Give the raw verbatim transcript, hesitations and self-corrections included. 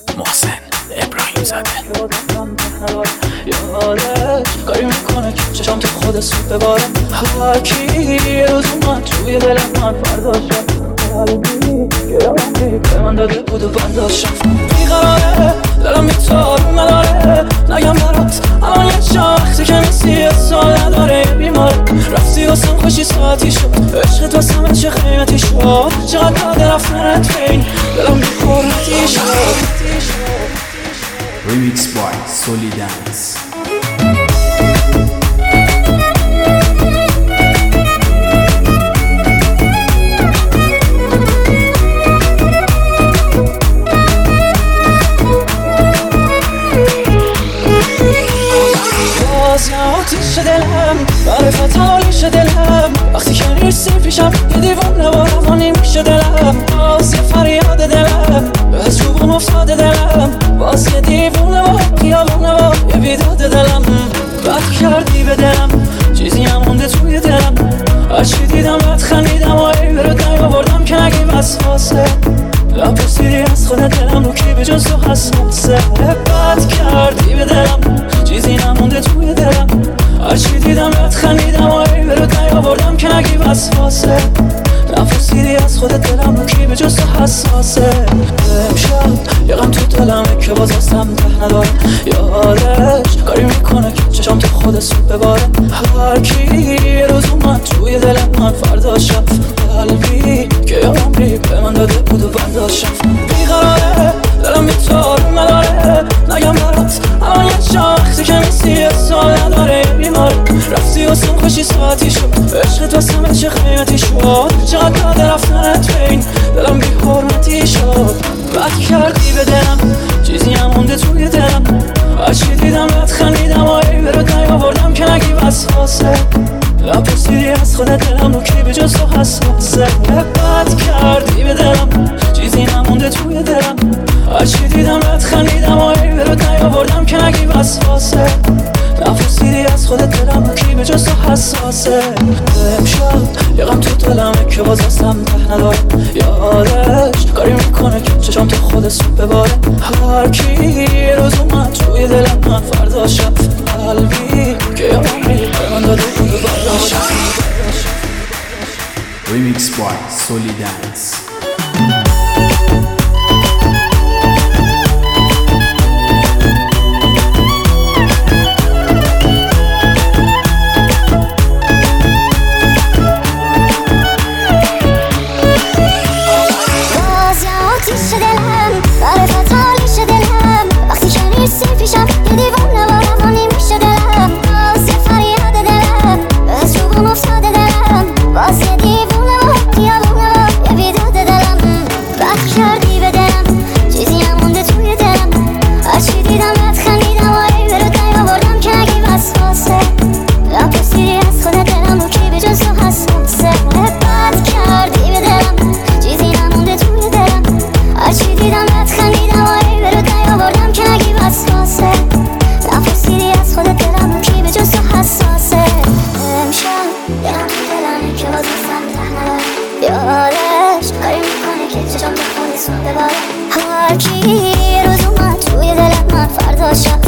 محسن ابراهیم زاده. یادش کاری میکنه که چشم تو خود سود بباره. هر کی یه روز اومد توی دل من فردا شد قلبی که عمری به من داده بود و برداشتم. بیقراره دلم میتاب نداره نگم برات الان یه چند وقتی که نیستی سال نداره. بیمار رفتی واسم خوشی ساعتی شد عشقت واسم چه قیمتی شد. چقدر داده رفتنت بین دلم بی حرمتی شد. Remix by Soli Dance. آتیش دلم معرفت حالیش دلم وقتی که نیستی پیشم یه دیوونه و روانی میشه دلم. باز یه فریاد دلم از روبم افتاده دلم. باز یه دیوونه و خیالونه و یه بیداد دلم. بد کردی به دلم چیزی هم مونده توی دلم. هرچی دیدم بد خندیدم و ای برات نیاوردم که نگی وسواسه. نپرسیدی از خود دلم رو کی به جز تو حساسه. بد کردی به دلم چیزی نمونده توی دلم. هرچی دیدم بد خندیدم و ای برات نیاوردم که نگی وسواسه. نپرسیدی از خود دلم رو کی به جز تو حساسه. امشب یه غم تو دلمه که باز هستم ته نداره. یادش کاری میکنه که چشم تو خود سود بباره. هر کی یه روز اومد توی دل من فردا شب قلبی که عمری به من داده بود و برداشتم. بیقراره دلم میتاب نداره نگم برات الان یه چند وقتی که نیستی سال نداره. بیمار رفتی واسم خوشی ساعتی شد عشقت واسم چه قیمتی شد. چقدر داده رفتنت بین دلم بی حرمتی شد. بد کردی به دلم چیزی هم مونده توی دلم. هرچی دیدم بد خندیدم و ای برات نیاوردم که نگی وسواسه. نپرسیدی از خود دلم رو کی به جز تو حساسه. بد کردی به دلم چیزی نمونده توی دلم. هرچی دیدم بد خندیدم و ای برات نیاوردم که نگی وسواسه. نپرسیدی از خود دلم رو کی به جز تو حساسه. امشب یه غم تو دلمه که باز هستم ته نداره. یادش کاری میکنه که چشم تو خود سود بباره. هر کی یه روز اومد توی دل من فردا شب قلبی که عمری به من داده بود و برداشتم. Remix by Soli Dance. یادش کاری میکنه که چشم تو خونی سود بباره. هر کی یه روز اومد توی دل من فردا شب